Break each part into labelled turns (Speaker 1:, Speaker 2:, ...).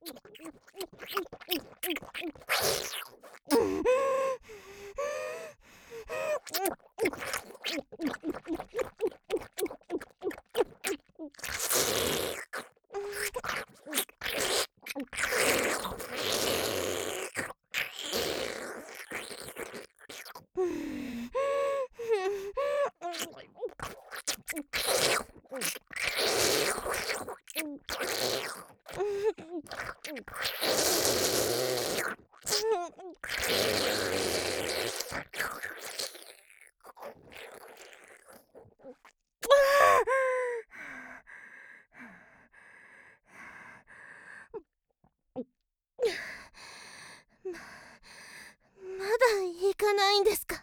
Speaker 1: まだ行かないんですか？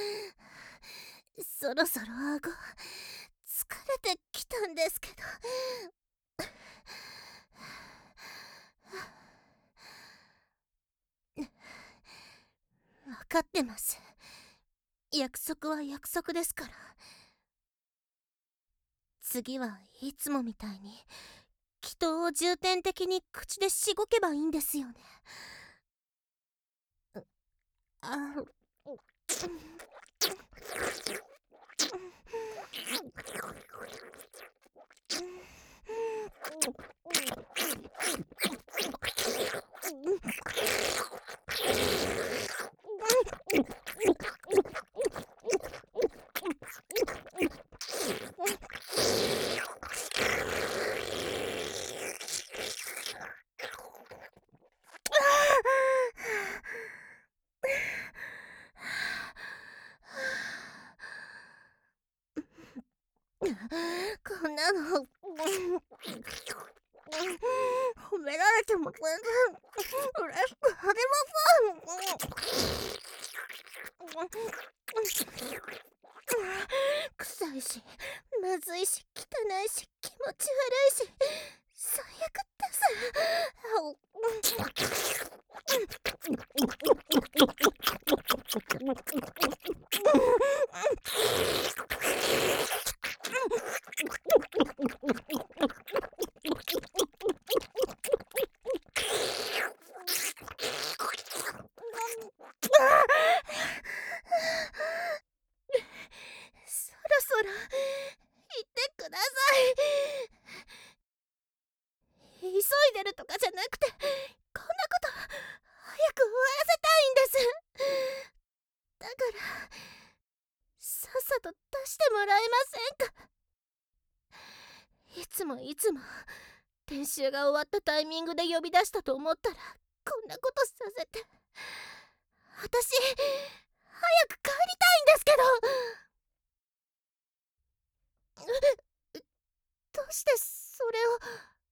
Speaker 1: そろそろ顎疲れてきたんですけど。分かってます。約束は約束ですから。次はいつもみたいに祈祷を重点的に口でしごけばいいんですよね。あこんなの褒められても全然嬉しくありません。臭いし、まずいし、汚いし、気持ち悪いし、最悪です。そろそろ言ってください。急いでるとかじゃなくて、こんなこと早く終わらせたいんです。だからさっさと出してもらえませんか？いつも練習が終わったタイミングで呼び出したと思ったらこんなことさせて。私早く帰りたいんですけど。どうしてそれを。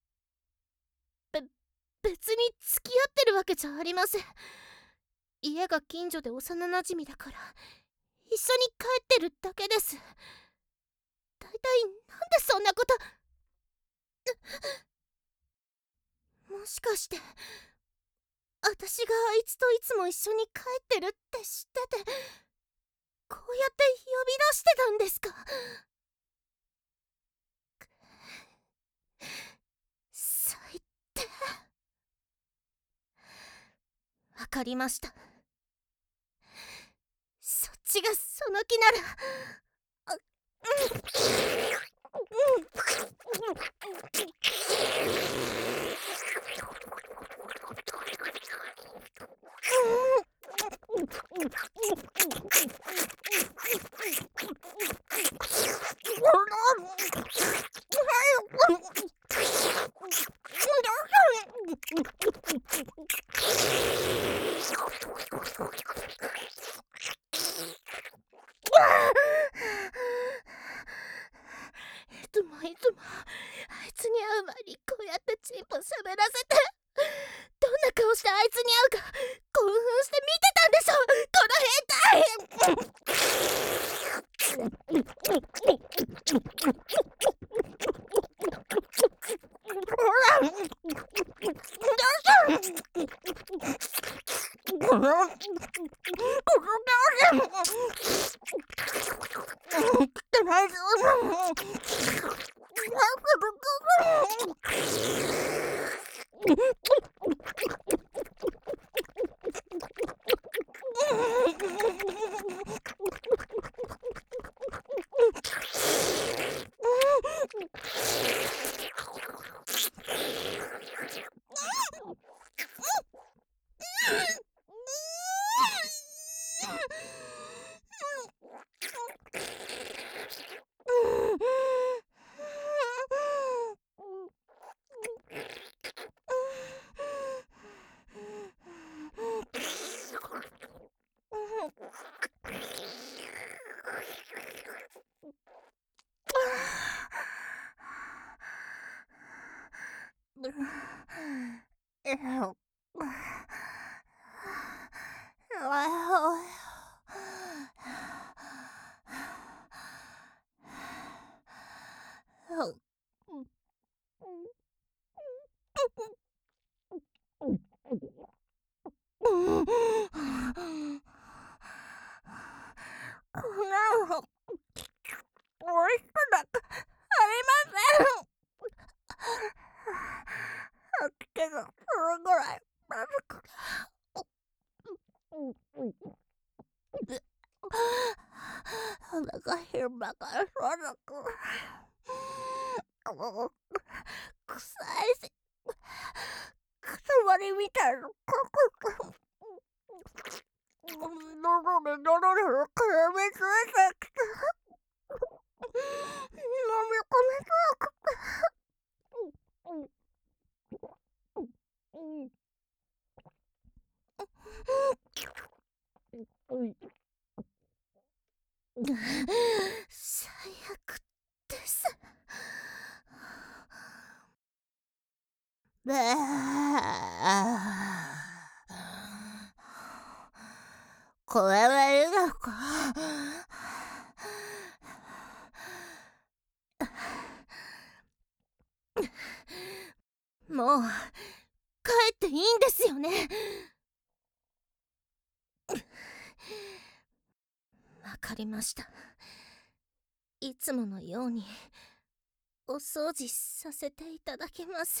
Speaker 1: 別に付き合ってるわけじゃありません。家が近所で幼なじみだから一緒に帰ってるだけです。だいたいなんでそんなこと。もしかして私があいつといつも一緒に帰ってるって知っててこうやって呼び出してたんですか？最低。わかりました。そっちがその気なら。いつもあいつに会う前にこうやってチンポ喋らせて、どんな顔してあいつに会うか興奮して見てたんでしょ、この変態。 こんなのおいしくなくありません。吐き気がするぐらいまずくて。鼻がひんばかりそうく臭いし、塊みたいなカク喉でドロドロ絡みついてきて飲み込めそうくて。最悪です。これはいいのか。もう帰っていいんですよね。わかりました。いつものようにお掃除させていただきます。